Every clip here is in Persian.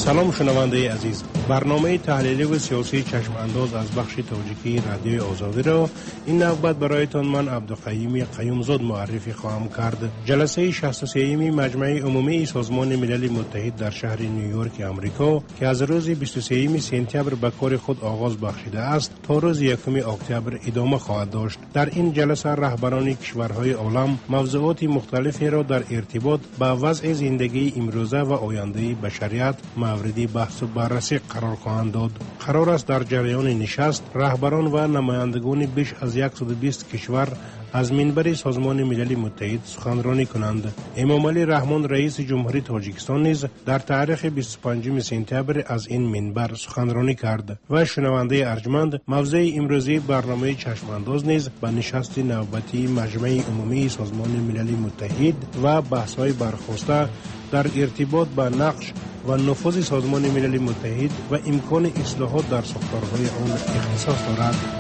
سلام شنونده عزیز، برنامه تحلیلی و سیاسی چشم انداز از بخش تاجیکی رادیوی آزادی را این نوبت برایتان من عبدالقیوم قیومزاد معرفی خواهم کرد. جلسه 63 مجمع عمومی سازمان ملل متحد در شهر نیویورک آمریکا که از روز 23 سپتامبر به کار خود آغاز بخشیده است تا روز 1 اکتبر ادامه خواهد داشت. در این جلسه رهبران کشورهای عالم موضوعات مختلفی را در ارتباط با وضع زندگی امروزه و آینده بشریت موردی بحث و بررسی قرار خواهند داد. قرار است در جریان نشست رهبران و نمایندگان بیش از 120 کشور از منبر سازمان ملل متحد سخنرانی کنند. امام علی رحمان رئیس جمهوری تاجیکستان نیز در تاریخ 25 سپتامبر از این منبر سخنرانی کرد و شنونده ارجمند موضوع امروزی برنامه چشم انداز نیز به نشست نوبتی مجمع عمومی سازمان ملل متحد و بحث‌های برخواسته در ارتباط با نقش و نفوذ سازمان ملل متحد و امکان اصلاحات در ساختارهای آن اختصاص دارد.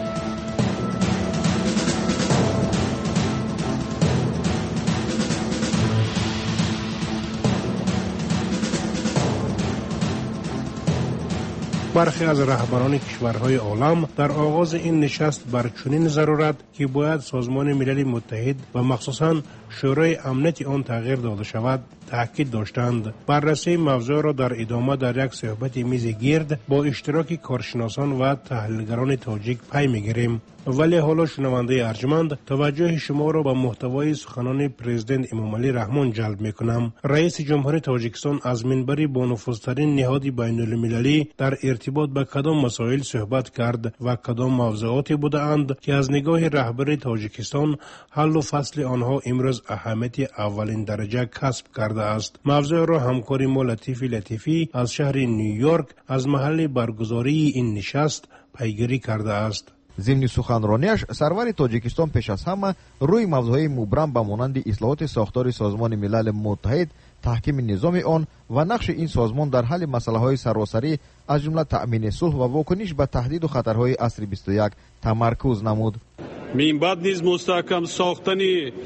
برخی از رهبران کشورهای عالم در آغاز این نشست بر چنین ضرورت که باید سازمان ملل متحد و مخصوصاً شورای امنیت آن تغییر داده شود تاکید داشتند. بررسی موضوع را در ادامه در یک صحبت میز گرد با اشتراک کارشناسان و تحلیلگران تاجیک پی میگیریم. ولی حالا شنونده ارجمند توجه شما را به محتوای سخنان پرزیدنت امام علی رحمان جلب میکنم. رئیس جمهور تاجیکستان از منبر با نفوذترین نهاد بین المللی در ارتباط به کدام مسائل صحبت کرد و کدام موضوعاتی بودند که از نگاه رهبر تاجیکستان حل و فصل آنها امروز اهمیت اولین درجه کسب کرده است. موضوع را همکار ما لطیفی از شهر نیویورک از محل برگزاری این نشست پیگیری کرده است. ضمن سخنرانیش سرور تاجیکستان پیش از همه روی موضوعهای مبرم به مانند اصلاحات ساختار سازمان ملل متحد، تحکیم نظام آن و نقش این سازمان در حل مسائل سراسری از جمله تأمین صلح و واکنش به تهدید و خطرهای عصر 21 تمرکز نمود. من بعد نیز مستحکم ساختن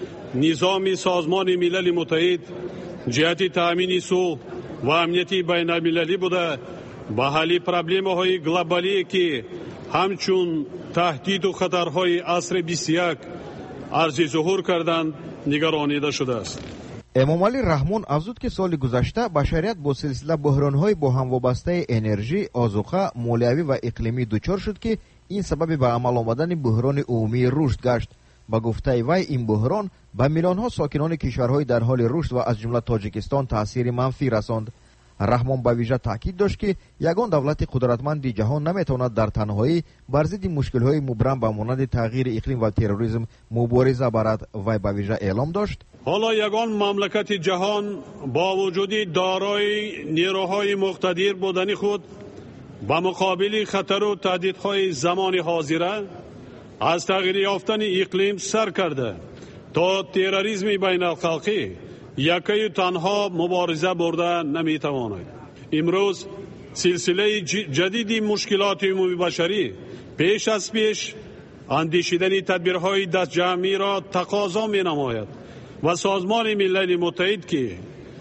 نظام سازمان ملل متحد جهت تأمین صلح و امنیت بین المللی بوده به حل پرابلم‌های گلوبالی که همچون تهدید و خطرهای عصر 21 عرض ظهور کردند نگرانیده شده است. امام علی رحمان افزود که سال گذشته بشریت با سلسله بحران‌های با هم وابسته انرژی، آذوقه، مالیوی و اقلیمی دچار شد که این سبب به عمل آمدن بحران عمومی رشد گشت. با گفته وی این بحران به میلیون‌ها ساکنان کشورهای در حال رشد و از جمله تاجیکستان تأثیر منفی رساند. رحمان به ویژه تاکید داشت که یگان دولت قدرتمند جهان نمیتواند در تنهایی بر ضد مشکل‌های مبرم به مانند تغییر اقلیم و تروریسم مبارزه برد. وی به ویژه اعلام داشت حالا یگان مملکت جهان با وجود دارای نیروهای مقتدر بودن خود به مقابل خطر و تهدیدهای زمان حاضره از تغییر یافتن اقلیم سر کرده تا تروریسم بین الخلقی یکی تنها مبارزه برده نمیتواند. امروز سلسله جدیدی مشکلات عمومی بشری پیش از پیش اندیشیدن تدبیرهای دست جمعی را تقاضا می نماید و سازمان ملل متحد که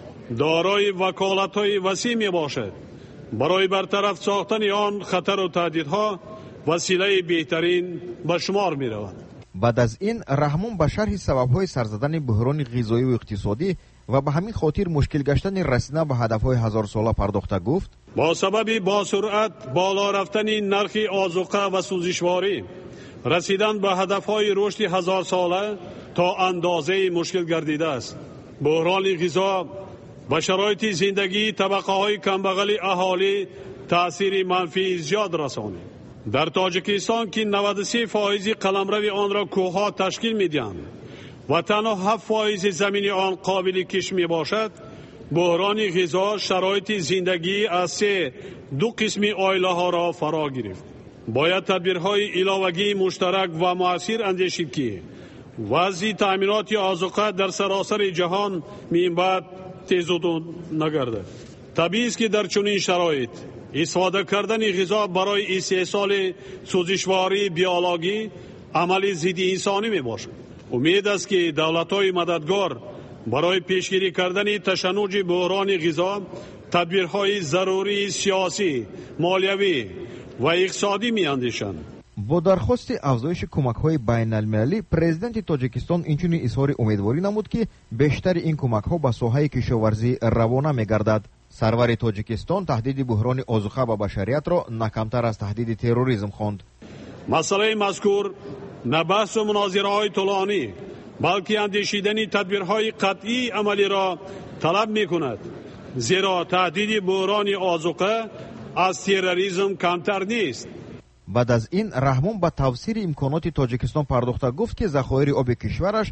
دارای وکالت‌های وسیع می باشد برای برطرف ساختن آن خطر و تهدیدها وسیله بهترین به شمار می رود. بعد از این رحمان به شرح سبب‌های سر زدن بحران غذایی و اقتصادی و به همین خاطر مشکل گشتن رسیدن به هدف‌های 1000 ساله پرداخته گفت با سبب با سرعت بالا رفتن نرخ آذوقه و سوزشواری رسیدن به هدف‌های رشد 1000 ساله تا اندازه مشکل گردیده است. بحران غذا و شرایط زندگی طبقه‌های کمبغل اهالی تأثیر منفی زیاد رسانید. در تاجیکستان که 93% قلمرو آن را کوه‌ها تشکیل می‌دهند و تنها 7% زمین آن قابل کشت میباشد، بحران غذا شرایط زندگی از دو قسم عائله ها را فرا گرفت. باید تدبیرهای علاوگی مشترک و مؤثر اندیشید که وضع تأمینات آذوقه در سراسر جهان من بعد تیزود نگردد. طبیعی است که در چنین شرایط استفاده کردن غذا برای استحصال سوزشواری بیولوژی عمل ضد انسانی می باشد. امید است که دولت‌های مددگار برای پیشگیری کردن تشنج بحران غذا تدبیرهای ضروری سیاسی، مالیوی و اقتصادی می‌اندیشند. با درخواست افزایش کمک‌های بین‌المللی، پرزیدنت تاجیکستان اینچنین اظهار امیدواری نمود که بیشتر این کمک‌ها به ساحه کشاورزی روانه می‌گردد. سرور تاجیکستان تهدید بحران آذوقه به بشریت را نه کمتر از تهدید تروریسم خواند. مسئله مذکور نه بحث و مناظره‌های طولانی بلکه اندیشیدن تدبیرهای قطعی عملی را طلب می‌کند، زیرا تهدید بحران آذوقه از تروریسم کمتر نیست. بعد از این رحمان به تفسیر امکانات تاجیکستان پرداخته گفت که ذخایر آب کشورش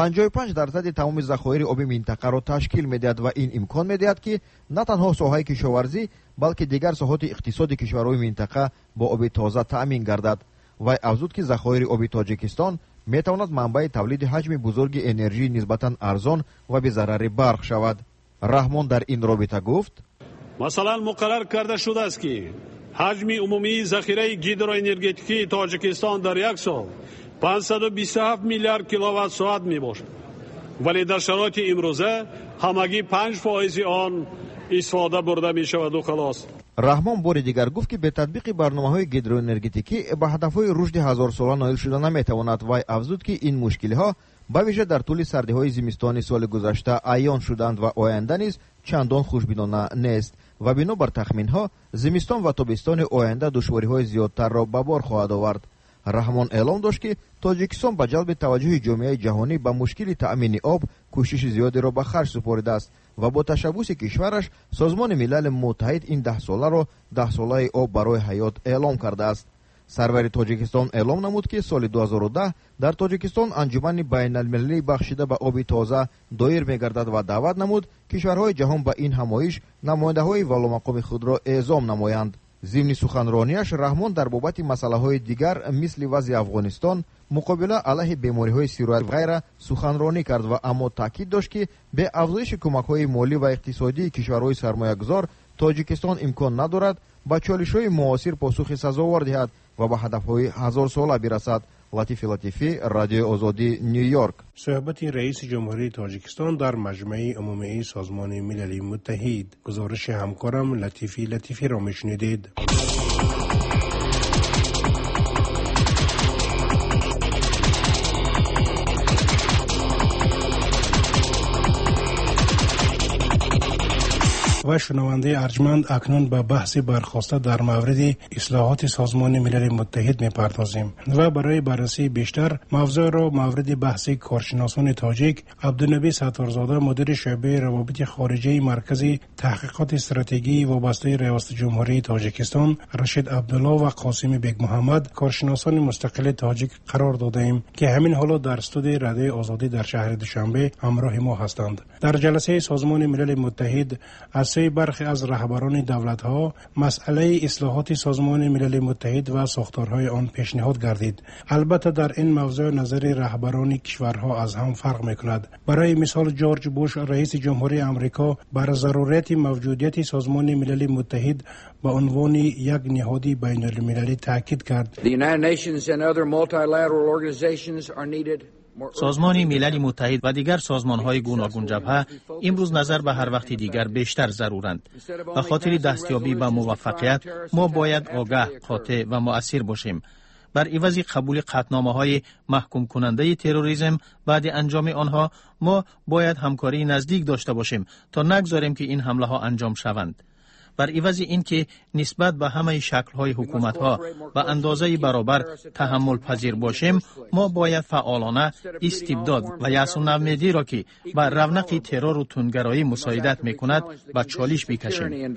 55% تمام ذخایر آب منطقه را تشکیل می‌دهد و این امکان می‌دهد که نه تنها ساحه کشاورزی بلکه دیگر ساحات اقتصادی کشورهای منطقه با آب تازه تأمین گردد. و افزود که ذخایر آب تاجیکستان می‌تواند منبع تولید حجم بزرگ انرژی نسبتاً ارزان و بی ضرر برق شود. رحمان در این رابطه گفت: مثلا مقرر کرده شده است که حجم عمومی ذخیره گیدروانرژتیکی تاجیکستان در یک سال 527 میلیارد کیلووات ساعت می باشد، ولی در شرایط امروزه همگی 5% آن استفاده برده می شود و خلاص. رحمان بار دیگر گفت که به تطبیق برنامه‌های گیدروانرژتیکی به هدف‌های رشد 1000 ساله نائل شده نمی‌تواند. و افزود که این مشکل‌ها به ویژه در طول سردی‌های زمستان سال گذشته عیان شدند و آینده نیز چندان خوشبینانه نیست و بنا بر تخمین‌ها زمستان و تابستان آینده دشواری‌های زیادتر را به بار خواهد آورد. رحمان اعلام داشت که تاجیکستان به جلب توجه جامعه جهانی به مشکل تأمین آب کوشش زیادی را به خرج سپرده است و با تشبث کشورش سازمان ملل متحد این 10 ساله را 10 ساله آب برای حیات اعلام کرده است. سرور تاجیکستان اعلام نمود که سال 2010 در تاجیکستان انجمن بین المللی بخشیده به آب تازه دایر می‌گردد و دعوت نمود کشورهای جهان به این همایش نماینده‌های ولامقام خود را اعزام نمایند. ضمن سخنرانیش رحمان در بابت مسائل دیگر مثل وضع افغانستان، مقابله علیه بیماری‌های سیرویل و غیره سخنرانی کرد و اما تاکید داشت که به افزایش کمک‌های مالی و اقتصادی کشورهای سرمایه‌گذار تاجیکستان امکان ندارد با چالش‌های معاصر پاسخ سزاوار دهد و به هدف‌های 1000 ساله برسد. لطیفی رادیو آزادی نیویورک. صحبت رئیس جمهوری تاجیکستان در مجمع عمومی سازمان ملل متحد. گزارش همکارم لطیفی را میشنیدید. و شنونده ارجمند، اکنون به بحث برخواسته در مورد اصلاحات سازمان ملل متحد می‌پردازیم و برای بررسی بیشتر موضوع را مورد بحث کارشناسان تاجیک عبدالنبی ستارزاده مدیر شعبه روابط خارجی مرکز تحقیقات استراتژی وابسته ریاست جمهوری تاجیکستان، رشید عبدالله و قاسم بیگ محمد کارشناسان مستقل تاجیک قرار دادیم که همین حالا در استودیوی رادیو آزادی در شهر دوشنبه همراه ما هستند. در جلسه سازمان ملل متحد از برخی از رهبران دولت‌ها مسئله اصلاحات سازمان ملل متحد و ساختارهای آن پیشنهاد گردید. البته در این موضوع نظر رهبران کشورها از هم فرق می‌کند. برای مثال جورج بوش رئیس جمهوری آمریکا بر ضرورت موجودیت سازمان ملل متحد به عنوان یک نهاد بین‌المللی تاکید کرد. سازمان ملل متحد و دیگر سازمان‌های گوناگون جبهه امروز نظر به هر وقت دیگر بیشتر ضرورند. به خاطر دستیابی به موفقیت ما باید آگاه، قاطع و مؤثر باشیم. بر عوض قبول قطعنامه‌های محکوم کننده تروریسم بعد انجام آنها ما باید همکاری نزدیک داشته باشیم تا نگذاریم که این حمله ها انجام شوند. بر عوض اینکه نسبت به همه شکل‌های حکومت‌ها و اندازه برابر تحمل پذیر باشیم، ما باید فعالانه استبداد و یأس و نومیدی را که بر رونق ترور و تندگرایی مساعدت می‌کند به چالش بکشیم.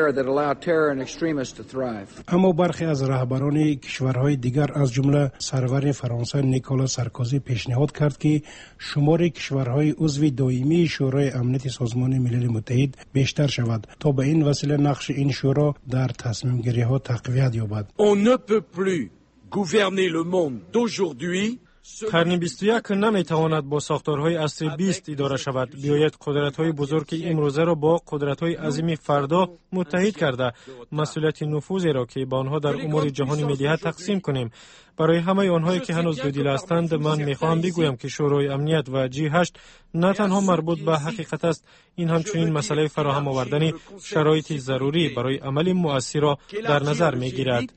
اما برخی از رهبران کشورهای دیگر از جمله سرور فرانسه نیکولا سارکوزی پیشنهاد کرد که شمار کشورهای عضو دائمی شورای امنیت سازمان ملل متحد بیشتر شود تا به این وسیله نقش این شورا در تصمیم گیری ها تقویت یابد. On ne peut plus gouverner le monde d'aujourd'hui. قرن 21 نمیتواند با ساختارهای عصر 20 اداره شود. بیاید قدرت‌های بزرگ امروزه را با قدرت‌های عظیم فردا متحد کرده مسئولیت نفوذی را که با آنها در امور جهانی می‌دهد تقسیم کنیم. برای همه آنهایی که هنوز دو دل هستند من می‌خواهم بگویم که شورای امنیت و G8 نه تنها مربوط به حقیقت است، این همچنین مسئله فراهم آوردن شرایط ضروری برای عمل مؤثر را در نظر می‌گیرد.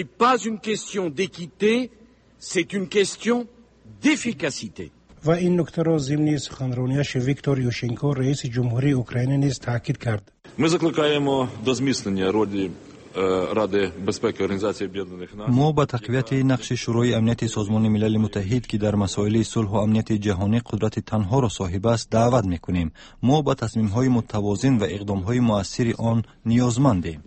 و این نکته را ضمن سخنرانیش ویکتور یوشنکو رئیس جمهوری اوکراین نیز تاکید کرد. ما با تقویت نقش شورای امنیت سازمان ملل متحد که در مسائل صلح و امنیت جهانی قدرت تنها را صاحب است دعوت می‌کنیم. ما با تصمیم‌های متوازن و اقدام‌های مؤثر آن نیازمندیم.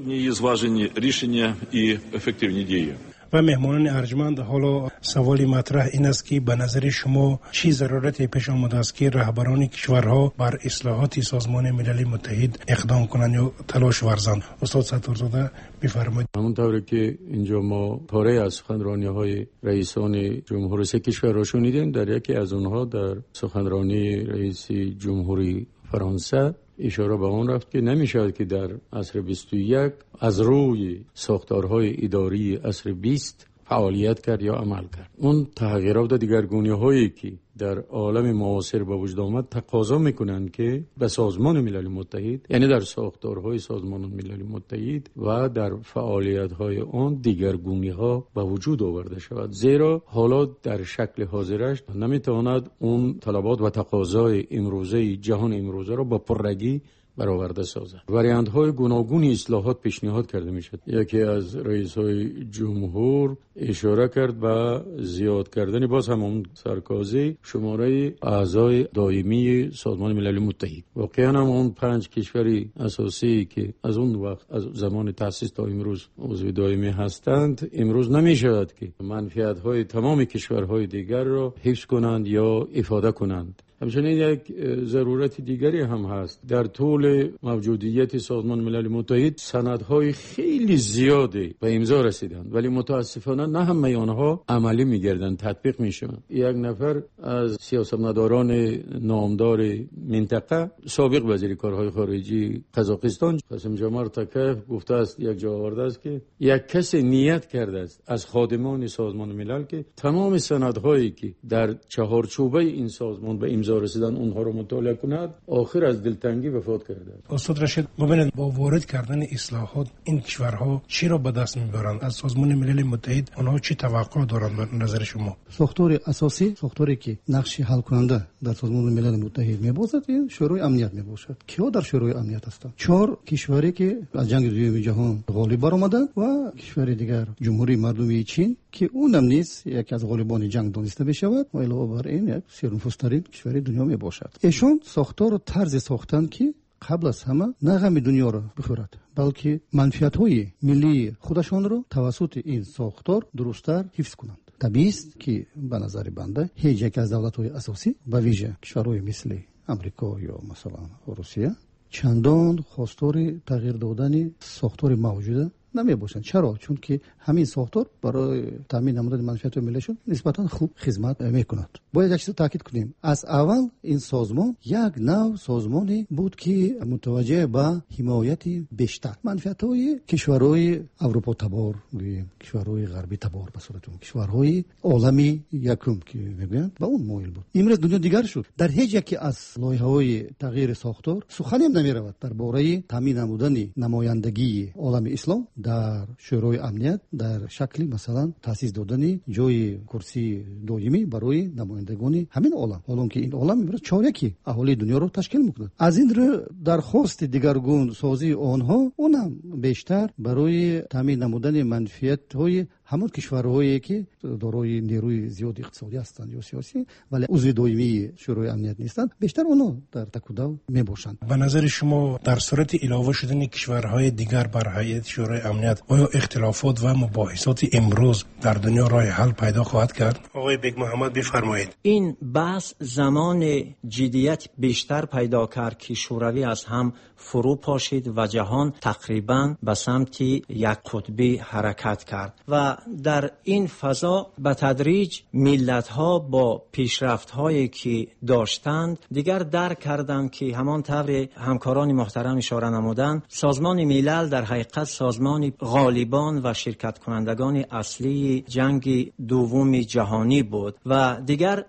و مهمانان ارجمند، حالا سوالی مطرح این است که به نظر شما چی ضرورت پیش آمده است که رهبران کشورها بر اصلاحات سازمان ملل متحد اقدام کنند یا تلاش ورزند؟ استاد ستارزاده بفرمایید. همونطوری که اینجا ما پاره از سخنرانی‌های رئیسان جمهور سه کشور را شنیدیم، در یکی از اونها در سخنرانی رئیس جمهوری فرانسه اشاره به آن رفت که نمی‌شود که در عصر 21 از روی ساختارهای اداری عصر 20 فعالیت کرد یا عمل کرد. اون تغییرات و دیگرگونی‌هایی که در عالم معاصر به وجود آمد تقاضا میکنند که به سازمان ملل متحد، یعنی در ساختارهای سازمان ملل متحد و در فعالیت‌های آن دیگرگونی‌ها به وجود آورده شود، زیرا حالا در شکل حاضرش نمیتواند اون طلبات و تقاضای امروزه جهان امروزه را با پررگی برآورده سازد. واریانت‌های گوناگون اصلاحات پیشنهاد کرده میشد. یکی از رئیس‌های جمهور اشاره کرد به زیاد کردن باز همون سرکازی شماره اعضای دائمی سازمان ملل متحد. واقعا هم اون 5 کشوری اساسی که از اون وقت از زمان تأسیس تا امروز عضو دائمی هستند، امروز نمیشود که منفعت‌های تمام کشورهای دیگر را حفظ کنند یا افاده کنند. همچنین یک ضرورت دیگری هم هست. در طول موجودیت سازمان ملل متحد سندهای خیلی زیادی به امضا رسیدند، ولی متاسفانه نه همه آنها عملی می‌گردند، تطبیق می‌شوند. یک نفر از سیاستمداران نامدار منطقه، سابق وزیر کارهای خارجی قزاقستان، قاسم جمال تکاєв، گفته است، یک جا آورده است که یک کس نیت کرده است از خادمان سازمان ملل که تمام سندهایی که در چهارچوبه این سازمان به امضا رسیدن اونها رو مطالعه کند، آخر از دلتنگی وفات کرده. استاد رشید، ببینید با وارد کردن اصلاحات این کشورها چی را به دست میبرند؟ از سازمان ملل متحد آنها چی توقع دارند به نظر شما؟ ساختار اساسی، ساختاری که نقش حل کننده در سازمان ملل متحد میباشد، این شورای امنیت میباشد. کیا در شورای امنیت هستند؟ 4 کشوری که از جنگ دوم جهان غالب برآمدند و کشور دیگر جمهوری مردمی چین که اونم نیز یکی از غالبان جنگ دانسته بشود و علاوه بر این یک سرنفوذترین کشور دنیا می باشد. ایشان ساختار و طرز ساختن که قبل از همه نه غم دنیا را بخورد، بلکه منفعت‌های ملی خودشان را توسط این ساختار درست‌تر حفظ کنند. طبیعی است که به نظر بنده هیچ یک از دولت‌های اساسی به ویژه کشورهای مثل امریکا یا مثلا روسیه چندان خواستار تغییر دادن ساختار موجوده نمی باشند. چرا؟ چون که همین ساختار برای تامین نمودن منفعت ملیشون نسبتا خوب خدمت میکند. باید یک چیز تاکید کنیم، از اول این سازمان یک نوع سازمانی بود که متوجه به حمایت بیشتر منفعت‌های کشورهای اروپا تبار و کشورهای غربی تبار به صورت کشورهای عالمی یکم که میگویند به اون مایل بود. امروز دنیا دیگر شد. در هیچ یکی از لایحه‌های تغییر ساختار سخنی هم نمی‌رود درباره تامین نمودن نمایندگی عالم اسلام در شورای امنیت در شکلی مثلا تاسیس دادن جای کرسی دائمی برای نمایندگان همین عالم، حالا که این عالم امروز چهارکی اهالی دنیا رو تشکیل میکنه. از این رو درخواست دیگرگون سازی آنها اونم بیشتر برای تامین نمودن منفعت های همون کشورهایی که دارای نیروی زیاد اقتصادی هستند یا سیاسی ولی عضو دائمی شورای امنیت نیستند، بیشتر اونها در تکودو میباشند. به نظر شما در صورت علاوه شدن کشورهای دیگر بر هیئت شورای امنیت آیا اختلافات و مباحثات امروز در دنیا راه حل پیدا خواهد کرد؟ آقای بیگ محمد بفرمایید. این بحث زمان جدیت بیشتر پیدا کرد که شوروی از هم فرو پاشید و جهان تقریبا به سمت یک قطبی حرکت کرد و در این فضا به تدریج ملت‌ها با پیشرفت‌هایی که داشتند دیگر درک کردند که همان طور همکاران محترم اشاره نمودند، سازمان ملل در حقیقت سازمان غالبان و شرکت کنندگان اصلی جنگ دوم جهانی بود و دیگر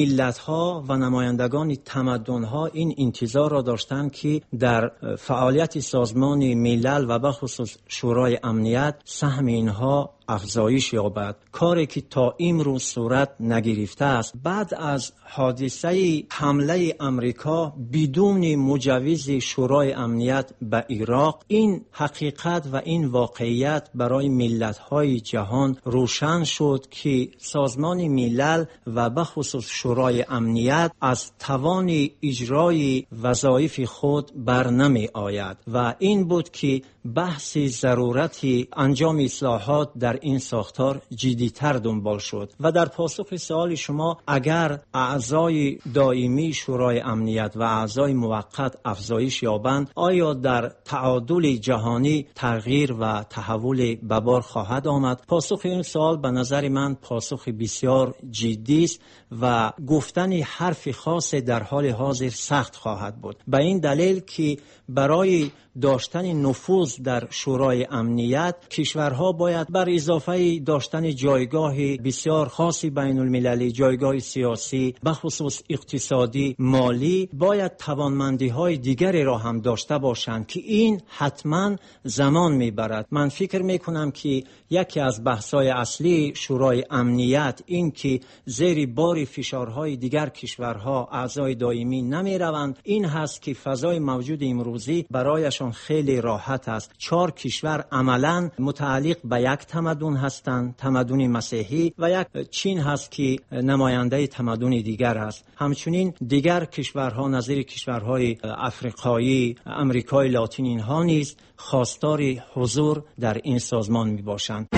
ملت‌ها و نمایندگان تمدن‌ها این انتظار را داشتند که در فعالیت سازمان ملل و به خصوص شورای امنیت سهم اینها افزایش یابد، کاری که تا امروز صورت نگرفته است. بعد از حادثه حمله امریکا بدون مجوز شورای امنیت به عراق، این حقیقت و این واقعیت برای ملت‌های جهان روشن شد که سازمان ملل و به خصوص شورای امنیت از توان اجرای وظایف خود بر نمی آید و این بود که بحث ضرورت انجام اصلاحات در این ساختار جدی‌تر دنبال شد. و در پاسخ سوال شما، اگر اعضای دائمی شورای امنیت و اعضای موقت افزایش یابند، آیا در تعادل جهانی تغییر و تحول به بار خواهد آمد؟ پاسخ این سوال به نظر من پاسخ بسیار جدی است و گفتن حرف خاص در حال حاضر سخت خواهد بود، به این دلیل که برای داشتن نفوذ در شورای امنیت کشورها باید بر اضافه داشتن جایگاه بسیار خاصی بین المللی، جایگاه سیاسی، به خصوص اقتصادی، مالی، باید توانمندی های دیگری را هم داشته باشند که این حتما زمان میبرد. من فکر میکنم که یکی از بحث‌های اصلی شورای امنیت این که زیر بار فشارهای دیگر کشورها اعضای دائمی نمیروند، این هست که فضای موجود امروزی برایشان خیلی راحت است. 4 کشور عملاً متعلق به یک تمدن هستند، تمدن مسیحی، و یک چین هست که نماینده تمدن دیگر است. همچنین دیگر کشورها نظیر کشورهای افریقایی، امریکای لاتین، اینها نیز خواستار حضور در این سازمان می باشند.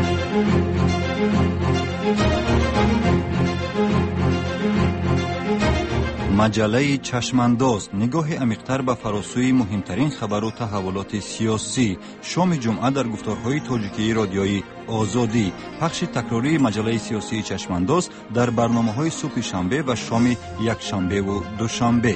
مجله چشمانداز، نگاه عمیق‌تر به فراسوی مهمترین خبر و تحولات سیاسی. شام جمعه در گفتارهای تاجیکی رادیویی آزادی. پخش تکراری مجله سیاسی چشمانداز در برنامه‌های صبح شنبه و شام یک شنبه و دوشنبه.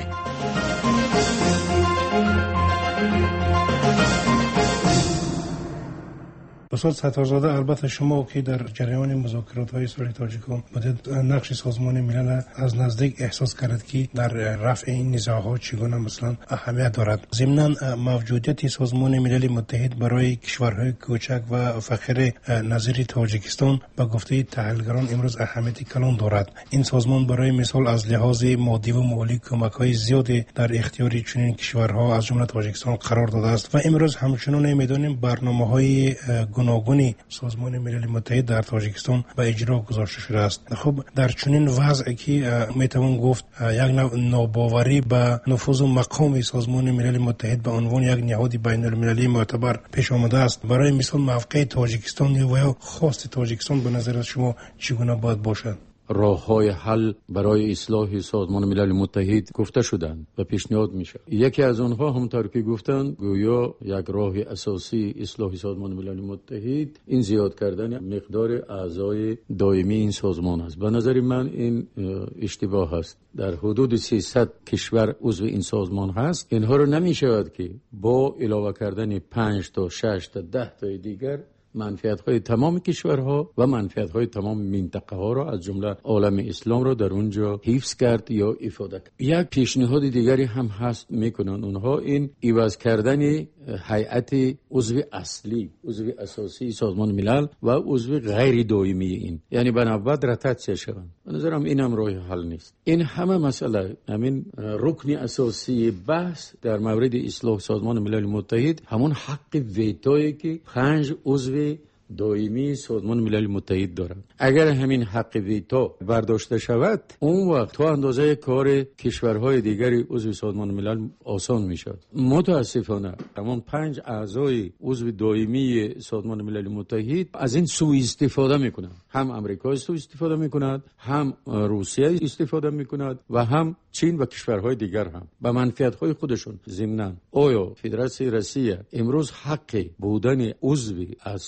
استاد ستارزاده، البته شما که در جریان مذاکرات های صلح تاجیکان بودید، نقش سازمان ملل از نزدیک احساس کرد که در رفع این نزاعات چگونه مثلا اهمیت دارد. ضمناً موجودیت سازمان ملل متحد برای کشورهای کوچک و فقیر نظیر تاجیکستان به گفته تحلیلگران امروز اهمیت کلان دارد. این سازمان برای مثال از لحاظ مادی و مالی کمک‌های زیادی در اختیار چنین کشورها از جمله تاجیکستان قرار داده است و امروز همچنان می‌دانیم برنامه‌های گوناگونی سازمان ملل متحد در تاجیکستان به اجرا گذاشته شده است. خب در چنین وضعی که میتوان گفت یک ناباوری به نفوذ و مقام سازمان ملل متحد به عنوان یک نهاد بین المللی معتبر پیش آمده است، برای مثال موقع تاجیکستان یا خواست تاجیکستان به نظر شما چگونه باید باشد؟ راه‌های حل برای اصلاح سازمان ملل متحد گفته شدند و پیشنهاد میشه. یکی از آنها همونطور که گفتن گویا یک راه اساسی اصلاح سازمان ملل متحد این زیاد کردن مقدار اعضای دائمی این سازمان است. به نظر من این اشتباه است. در حدود 300 کشور عضو این سازمان هست. اینها رو نمیشود که با علاوه کردن 5 تا 6 تا 10 تا دیگر منفعت‌های تمام کشورها و منفعت‌های تمام منطقه‌ها را از جمله عالم اسلام را در اونجا حفظ کرد یا افاده کرد. یک پیشنهاد دیگری هم هست میکنن اونها این عوض کردن هیئت عضو اصلی، عضو اساسی سازمان ملل و عضو غیر دائمی این، یعنی بنابرای رتت شوند. به نظرم اینم راه حل نیست. این همه مسئله، همین رکن اساسی بحث در مورد اصلاح سازمان ملل متحد همون حق ویتویی که 5 عضو دائمی سازمان ملل متحد دارند. اگر همین حق ویتو برداشته شود، اون وقت تو اندازه کار کشورهای دیگری عضو سازمان ملل آسان میشد. متاسفانه تمام 5 اعضای عضو دائمی سازمان ملل متحد از این سوء استفاده میکنند. هم امریکا سوء استفاده میکند، هم روسیه استفاده میکند و هم چین و کشورهای دیگر هم به منفعت‌های خودشون. ضمناً آیا فدراسیون روسیه امروز حق بودن عضو اصلی یا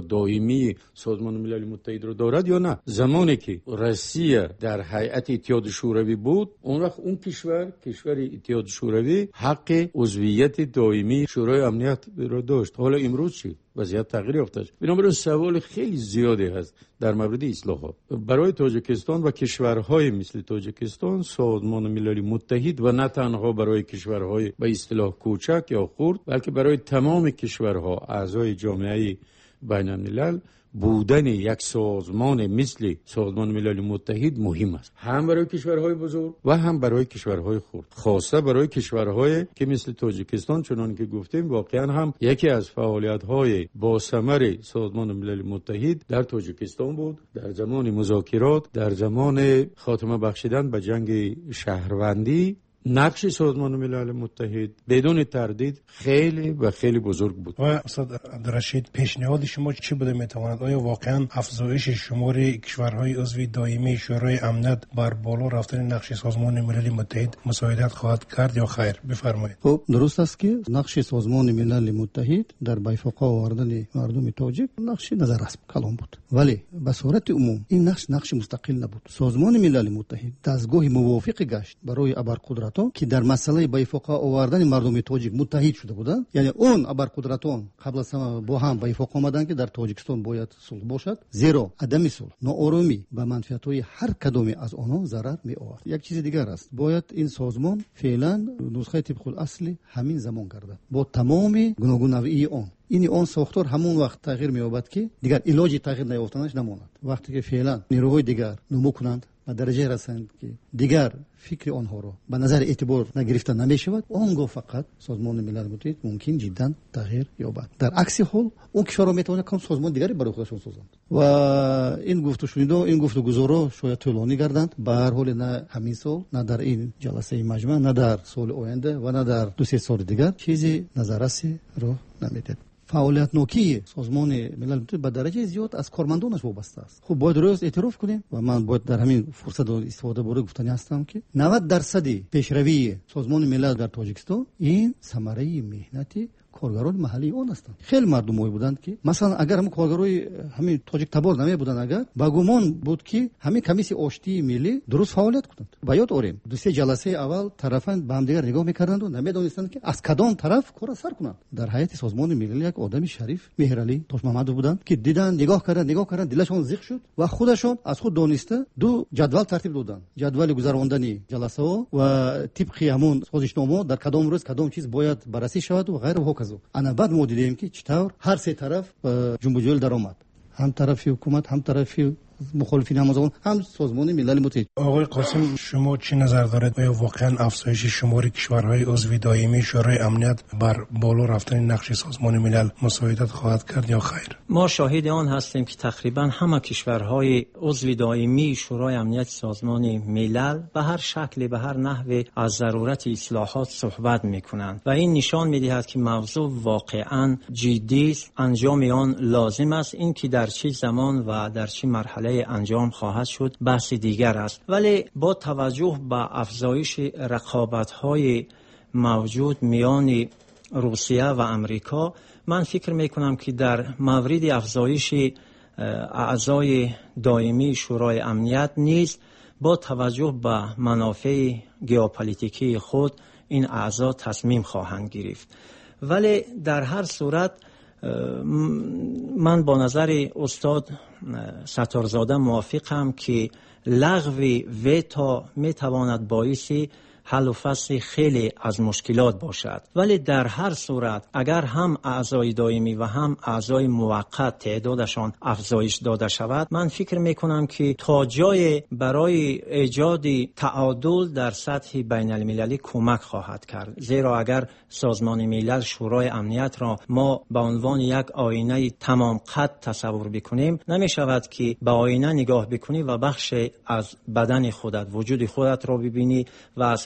دائمی سازمان ملل متحد رو دارد یا نه. زمانی که روسیه در هیئت اتحاد شوروی بود، اون وقت اون کشور اتحاد شوروی حق عضویت دائمی شورای امنیت رو داشت. حالا امروز چی؟ وضعیت تغییر یافته است. بنابراین سوال خیلی زیادی هست در مورد اصلاحات. برای تاجیکستان و کشورهای مثل تاجیکستان سازمان ملل متحد و نه تنها برای کشورهای به اصطلاح کوچک یا خرد، بلکه برای تمام کشورها اعضای جامعه بین الملل بودن یک سازمان مثل سازمان ملل متحد مهم است، هم برای کشورهای بزرگ و هم برای کشورهای خرد. خاصه برای کشورهای که مثل تاجیکستان، چنان که گفتیم، واقعا هم یکی از فعالیت‌های با ثمر سازمان ملل متحد در تاجیکستان بود، در زمان مذاکرات، در زمان خاتمه بخشیدن به جنگ شهروندی. نقش سازمان ملل متحد بدون تردید خیلی و خیلی بزرگ بود. و استاد عبدالرشید، پیشنهاد شما چی بوده میتواند؟ آیا واقعا افزایش شمار کشورهای عضو دائمی شورای امنیت بر بالا رفتن نقش سازمان ملل متحد مساعدت خواهد کرد یا خیر؟ بفرمایید. خب درست است که نقش سازمان ملل متحد در بی‌فقا آوردن مردم تاجیک نقش نظر است کلام بود، ولی به صورت عموم این نقش مستقل نبود. سازمان ملل متحد دستگاه موافق گشت برای ابرقدرت که در مسئله بی‌فقا آوردن مردم تاجیک متحد شده بودند. یعنی اون ابرقدرتان قبل از همه با هم بی‌فقا آمدند که در تاجیکستان باید صلح باشد، زیرا عدم صلح ناآرامی به منفعت‌های هر کدام از آنها ضرر می‌آورد. یک چیز دیگر است، باید این سازمان فعلا نسخه طبق الاصل همین زمان گردد با تمام گوناگونی آن. این اون ساختار همون وقت تغییر می‌یابد که دیگر علاج تغییر نیافتنش نماند. وقتی که فعلا نیروهای دیگر نمو کنند و درجه رسند که دیگر فکر آنها را به نظر اعتبار نگرفته نمی‌شود، آنگاه فقط سازمان ملل متحد ممکن جدا تغییر یابد. در عکس حال اون کشورها میتوانند کام سازمان دیگری برای خودشون سازند و این گفت شنیده این گفتگوها شاید طولانی گردند. به هر حال نه همین سال، نه در این جلسه مجمع، نه در سال آینده و نه در 2-3 سال دیگر چیزی نظررسی را نمی‌دهد. فعالیت نوکی سازمان ملل متحد به درجه زیاد از کارمندانش وابسته است. خب باید روز اعتراف کنیم و من باید در همین فرصت استفاده برای گفتنی هستم که 90% پیشروی سازمان ملل در تاجیکستان این ثمره مهنت کارگران محلی اون هستند. خیلی مردمایی بودند که مثلا اگر هم کارگرای همین تاجیک تبار نمی بودند، اگر با گمان بود که همین کمیسی آشتی ملی درست فعالیت کنند. باید آوریم 2-3 جلسه اول طرفان به هم دیگر نگاه میکردند و نمیدونستند که از کدام طرف کار سر کنند. در هیئت سازمان ملل یک آدم شریف مهرعلی توش محمدov بودند که دیدن نگاه کردن دلشون زیق شد و خودشون از خود دانسته 2 جدول ترتیب دادند. جدول گذراندن جلسه ها و طبق همون سازشنامه در کدام روز کدام چیز باید بررسی شود و غیره. انا بعد ما دیدیم که چطور هر سه طرف جنب و جل در آمد، هم طرفی حکومت، هم طرفی مخالفین هم سازمان ملل متحد. آقای قاسم، شما چی نظر دارید؟ آیا واقعا افزایش شمار کشورهای عضو دائمی شورای امنیت بر بالا رفتن نقش سازمان ملل مساعدت خواهد کرد یا خیر؟ ما شاهد آن هستیم که تقریبا همه کشورهای عضو دائمی شورای امنیت سازمان ملل به هر شکل، به هر نحوه از ضرورت اصلاحات صحبت میکنند و این نشان میدهد که موضوع واقعا جدی است. انجام آن لازم است. این که در چه زمان و در چه مرحله انجام خواهد شد بحث دیگر است، ولی با توجه به افزایش رقابت‌های موجود میان روسیه و امریکا، من فکر میکنم که در مورد افزایش اعضای دائمی شورای امنیت نیز با توجه به منافع ژئوپلیتیکی خود این اعضا تصمیم خواهند گرفت. ولی در هر صورت من با نظر استاد ستارزاده موافقم که لغو ویتو میتواند باعث حل و فصل خیلی از مشکلات باشد، ولی در هر صورت اگر هم اعضای دائمی و هم اعضای موقت تعدادشان افزایش داده شود، من فکر میکنم که تا جای برای ایجاد تعادل در سطح بین المللی کمک خواهد کرد. زیرا اگر سازمان ملل شورای امنیت را ما به عنوان یک آینه تمام قد تصور بکنیم، نمی شود که به آینه نگاه بکنی و بخش از بدن خودت، وجود خودت را ببینی و از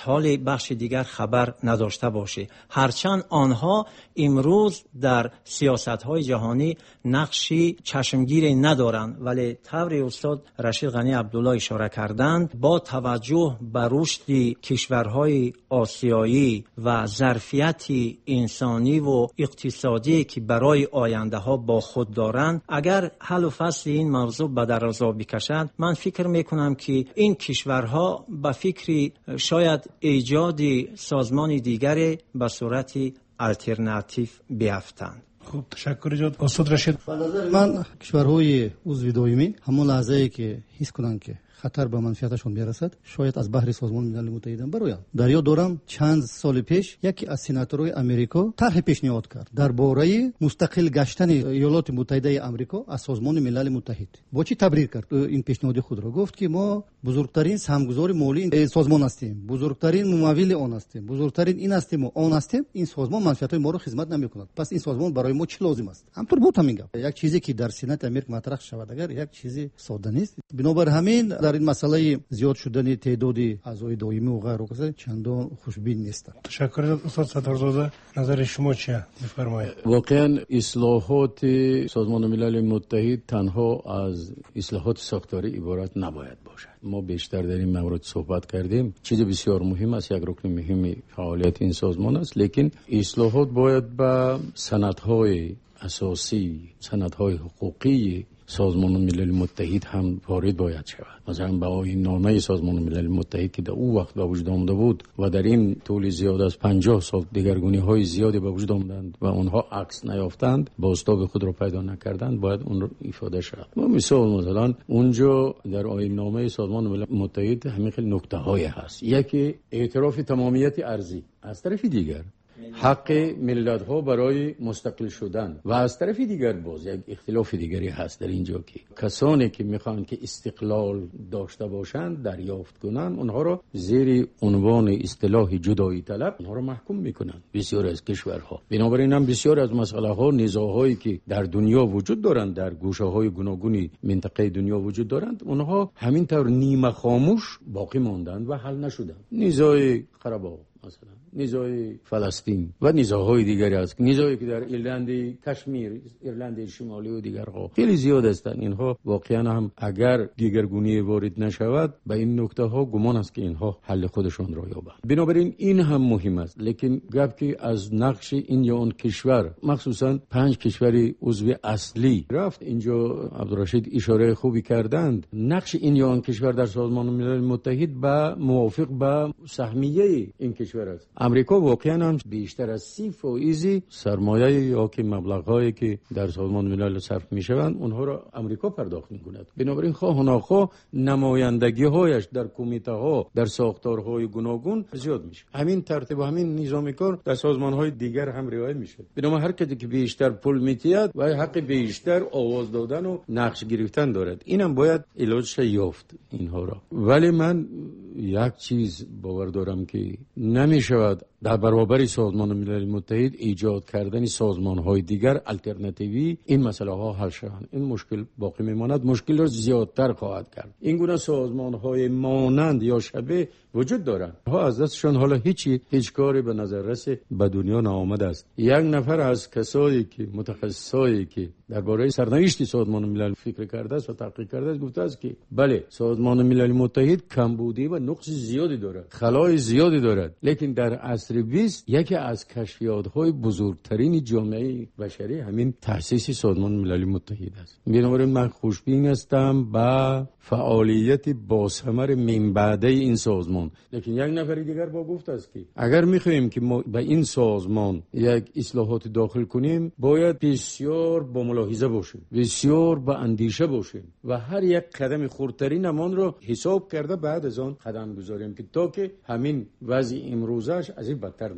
حال بخش دیگر خبر نداشته باشه، هرچند آنها امروز در سیاست‌های جهانی نقشی چشمگیری ندارند، ولی طور استاد رشید غنی عبدالله اشاره کردند با توجه به رشد کشورهای آسیایی و ظرفیت انسانی و اقتصادی که برای آینده ها با خود دارند، اگر حل و فصل این موضوع به دراز بکشند، من فکر میکنم که این کشورها به فکر شاید ایجاد سازمان دیگری به صورت الटरनेटिव بیافتند. خوب، تشکر جان. استاد رشید، به نظر من کشورهای عضو دائمی همون لحظه‌ای که حس کنند که خطر به منفعتشون میرسد، شاید از بحر سازمان ملل متحد برآیند. در یاد دارم چند سال پیش یکی از سناتورهای امریکا طرح پیشنهاد کرد درباره مستقل گشتن ایالات متحده آمریکا از سازمان ملل متحد. با چی تبریر کرد این پیشنهاد خود را؟ گفت که ما بزرگترین سهمگذار مالی این سازمان هستیم، بزرگترین ممول آن هستیم، بزرگترین این هستیم و آن هستیم. این سازمان منفعت‌های ما را خدمت نمی‌کند، پس این سازمان برای ما چی لازم است؟ همطور بود میگم، یک چیزی که در سنات امریکا مطرح شود اگر یک چیزی ساده نیست. بنابر همین در این مسئله زیاد شدن تعداد اعضای دائمی و غیره کسا چندان خوشبین نیست. تشکر. استاد ستارزاده، نظر شما چیه؟ بفرمایید. واقعا اصلاحات سازمان ملل متحد تنها از اصلاحات ساختاری عبارت نباید باشد. ما بیشتر در این مورد صحبت کردیم. چیز بسیار مهم است، یک رکن مهم فعالیت این سازمان است، لیکن اصلاحات باید به سندهای اساسی، سندهای حقوقی سازمان ملل متحد هم وارد باید شود. مثلا با این نامه سازمان ملل متحد که در او وقت به وجود آمده بود و در این طول زیاد از 50 سال دگرگونی های زیادی به وجود آمدند و اونها عکس نیافتند، بازتاب خود را پیدا نکردند، باید اون را افاده شود. مثلا اونجا در آیین نامه سازمان ملل متحد همین خیلی نکته های هست. یکی اعتراف تمامیت ارضی، از طرف دیگر حق ملت ها برای مستقل شدن، و از طرف دیگر باز یک اختلاف دیگری هست در اینجا که کسانی که میخوان که استقلال داشته باشند، دریافت کنند، اونها را زیر عنوان اصطلاح جدایی طلب اونها را محکوم میکنند بسیار از کشورها. بنابراین هم بسیار از مسئله ها، نزاع‌هایی که در دنیا وجود دارند، در گوشه‌های گوناگون منطقه دنیا وجود دارند، اونها همینطور نیمه خاموش باقی ماندند و حل نشدند. نزاع قره‌باغ مثلا، نزاع فلسطین و نزاع‌های دیگری است، نزاعی که در ایرلند کشمیر، ایرلند شمالی و دیگرها خیلی زیاد هستند. اینها واقعا هم اگر دیگرگونی وارد نشود، به این نکته ها گمان است که اینها حل خودشان را یابند. بنابراین این هم مهم است. لیکن گپ که از نقش این یا اون کشور، مخصوصا 5 کشور عضو اصلی رفت، اینجا عبدالرشید اشاره خوبی کردند، نقش این یا اون کشور در سازمان ملل متحد با موافق با سهمیه این کشور است. امریکا واقعا هم بیشتر از 30% سرمایه یا که مبلغ‌هایی که در سازمان ملل صرف می‌شوند اونها را امریکا پرداخت می‌کند. بنابراین خواه ناخواه نمایندگی‌هایش در کمیته‌ها، در ساختارهای گوناگون زیاد میشه. همین ترتیب و همین نظام کار در سازمان‌های دیگر هم رعایت میشه. بنابراین هر کسی که بیشتر پول می‌تید و حق بیشتر آواز دادن و نقش گرفتن دارد، اینم باید علاج یافت اینها را. ولی من یک چیز باور دارم که نمی‌شود در برابر سازمان ملل متحد ایجاد کردن سازمان‌های دیگر الटरनेटिवی این مسئله ها حل شوند. این مشکل باقی میماند، مشکل را زیادتر خواهد کرد. این گونه سازمان‌های مانند یا شبیه وجود دارند، ها از دستشان حالا هیچ کاری به نظر رسه به دنیا نآمده است. یک نفر از کسایی که متخصصایی که درباره سرنوشت سازمان ملل فکر کرده است و تحقیق کرده است گفته است که بله، سازمان ملل متحد کمبودی و نقص زیادی دارد، خلای زیادی دارد، لیکن در عصر 20 یکی از کشفیات‌های بزرگترین جامعه بشری همین تأسیس سازمان ملل متحد است. بنابراین من خوشبین هستم با فعالیت باثمر من بعد این سازمان. لیکن یک نفر دیگر با گفته است که اگر می‌خواهیم که ما به این سازمان یک اصلاحات داخل کنیم، باید بسیار با ملاحظه باشیم، بسیار با اندیشه باشیم و هر یک قدم خردترین امان را حساب کرده بعد از آن قدم گذاریم که تا که همین وضع امروزش از این بدتر نشود.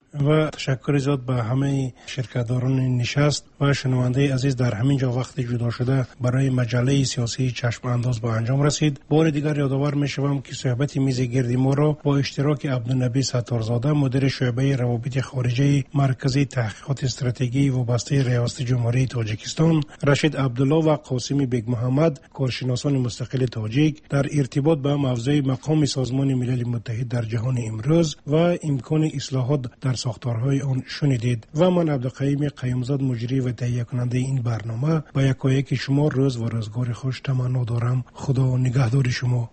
و تشکر زیاد به همه شرکتداران نشست و شنونده عزیز در همین جا وقت جدا شده برای مجله سیاسی چشم انداز به انجام رسید. بار دیگر یادآور می‌شوم که صحبت میز گردی ما را با اشتراک عبدالنبی ستارزاده مدیر شعبه روابط خارجی مرکز تحقیقات استراتژی وابسته ریاست جمهوری تاجیکستان، رشید عبدالله و قاسمی بیگ محمد کارشناسان مستقل تاجیک در ارتباط به موضوع مقام سازمان ملل متحد در جهان امروز و امکان اصلاحات در ساختارهای آن شنیدید. و من عبدالقیوم قیومزاد مجری و تهیه کننده این برنامه با یکایک شما روز و روزگار خوش تمنا دارم. خدا نگهدار شما.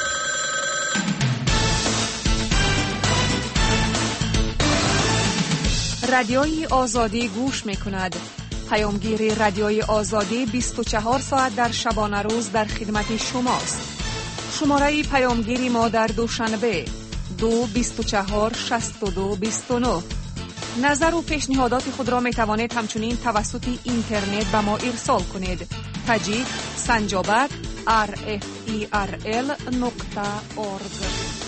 رادیوی آزادی گوش می‌کند. پیامگیر رادیوی آزادی 24 ساعت در شبانه روز در خدمت شماست. شماره پیامگیری ما در دوشنبه 2246229. نظر و پیشنهادات خود را می توانید همچنین توسط اینترنت به ما ارسال کنید. تاجیک سنجابک rferl.org